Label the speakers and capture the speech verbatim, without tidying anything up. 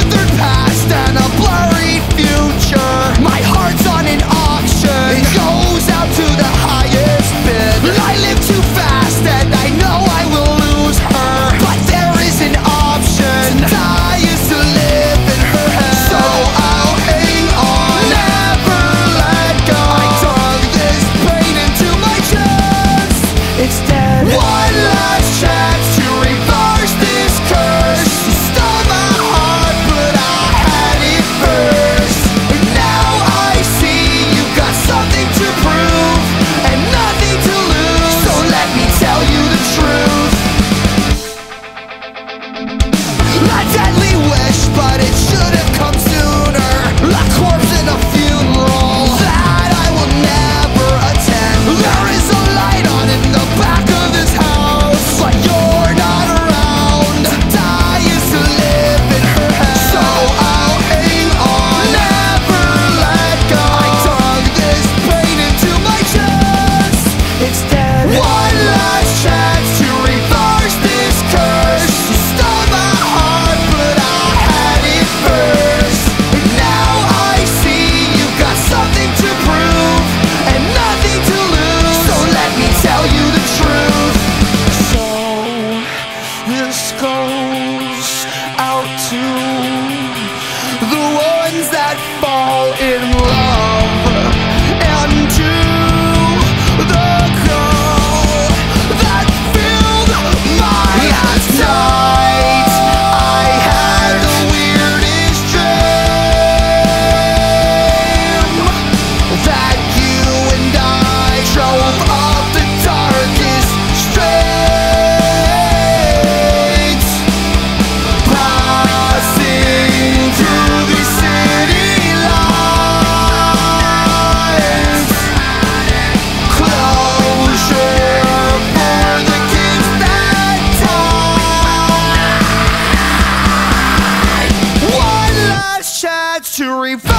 Speaker 1: weathered past and a blurry future. My heart's on an auction, it goes out to the highest bid. I live too fast and I know I will lose her, but there is an option. To die is to live in her head. So I'll hang on, never let go. I dug this pain into my chest. It's dead. One last chance to reverse this curse. You stole my heart, but I had it first. And now I see you got something to prove and nothing to lose. So let me tell you the truth. A deadly wish, but it should have come sooner. A corpse in a funeral that I will never attend. There is a light on in the back of this house, but you're not around. To die is to live in her head. So I'll hang on, never let go. I dug this pain into my chest. It's dead. One last chance to reverse this curse. You stole my heart, but I had it first. And now I see you got something to prove and nothing to lose. So let me tell you the truth. So this goes out to the ones that fall in love, and to the girl that filled my last night. I had the weirdest dream that you and I drove up the darkest streets, passing through the city lights. Closure for the kids that died. One last chance to revive